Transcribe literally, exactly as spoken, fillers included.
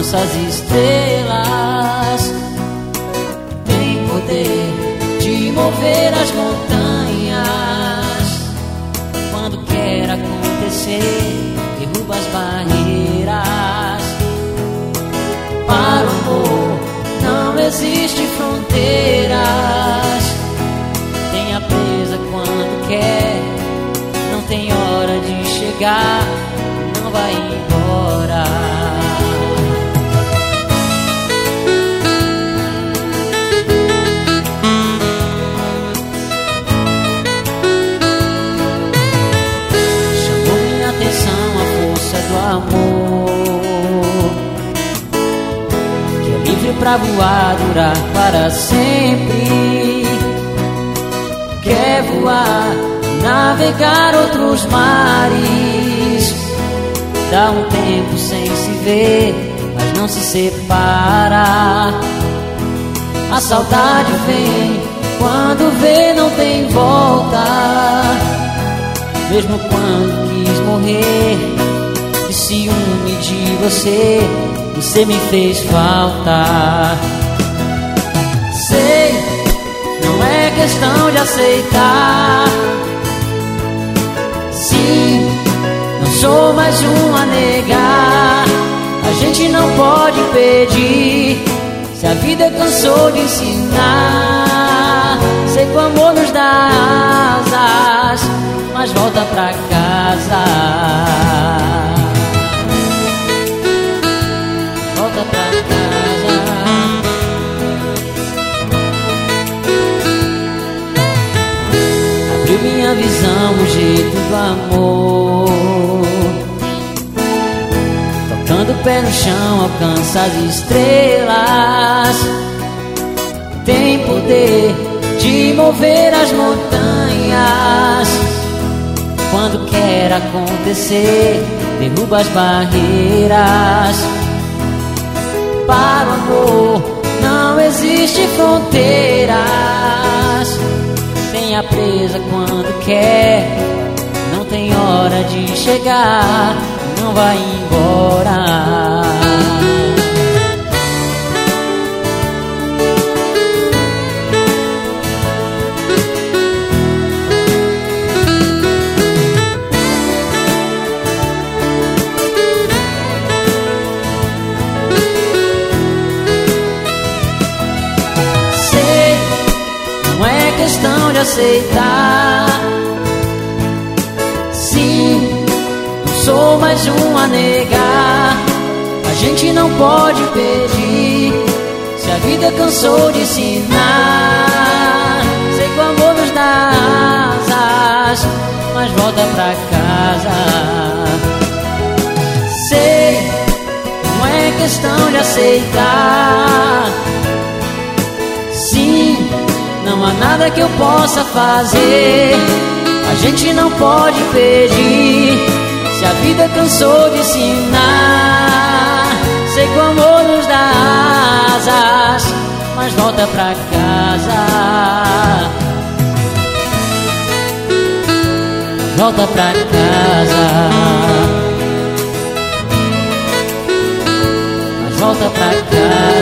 alcança as estrelas, tem poder de mover as montanhas. Quando quer acontecer, derruba as barreiras. Para o amor não existe fronteiras. Tenha presa quando quer, não tem hora de chegar, não vai embora. Chamou minha atenção a força do amor, que é livre pra voar, durar para sempre. Quer voar, navegar outros mares. Dá um tempo sem se ver, mas não se separa. A saudade vem, quando vê não tem volta. Mesmo quando quis morrer, de ciúme de você, você me fez falta. Sei, não é questão de aceitar. Sim, não sou mais um a negar. A gente não pode pedir, se a vida cansou de ensinar. Sei que o amor nos dá asas, mas volta pra casa. Volta pra casa. Abriu minha visão, o jeito do amor. Tocando o pé no chão, alcança as estrelas. Tem poder de mover as montanhas. Quando quer acontecer, derruba as barreiras. Para o amor não existe fronteiras. Tenha presa quando quer, não tem hora de chegar, não vai embora. Sei, não é questão de aceitar. Sim, não sou mais um a negar. A gente não pode pedir, se a vida cansou de ensinar. Sei que o amor nos dá asas, mas volta pra casa. Sei, não é questão de aceitar. Sim, não há nada que eu possa fazer. A gente não pode pedir, se a vida cansou de ensinar. Sei que o amor nos dá asas, mas volta pra casa. Volta pra casa. Mas volta pra casa.